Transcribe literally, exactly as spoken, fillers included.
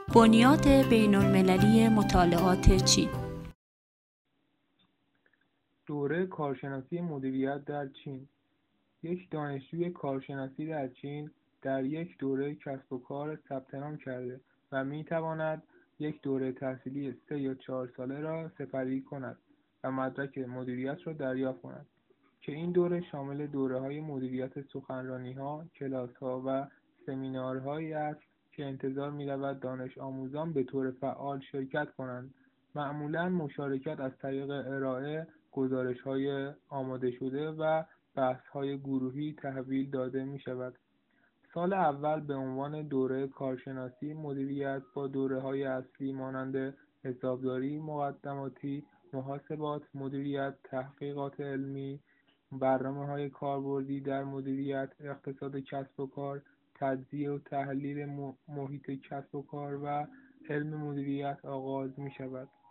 بنیاد بین‌المللی مطالعات چین. دوره کارشناسی مدیریت در چین. یک دانشجوی کارشناسی در چین در یک دوره کسب و کار ثبت نام کرده و می‌تواند یک دوره تحصیلی سه یا چهار ساله را سپری کند و مدرک مدیریت را دریافت کند که این دوره شامل دوره‌های مدیریت سخنرانی‌ها، کلاس‌ها و سمینارهایی است که انتظار می‌رود دانش آموزان به طور فعال شرکت کنند. معمولاً مشارکت از طریق ارائه گزارش‌های آماده شده و بحث‌های گروهی تحویل داده می‌شود. سال اول به عنوان دوره کارشناسی مدیریت با دوره‌های اصلی مانند حسابداری، مقدماتی، محاسبات، مدیریت، تحقیقات علمی، برنامه‌های کاربردی در مدیریت، اقتصاد کسب و کار، تجزیه و تحلیل محیط کسب و کار و علم مدیریت آغاز می‌شود.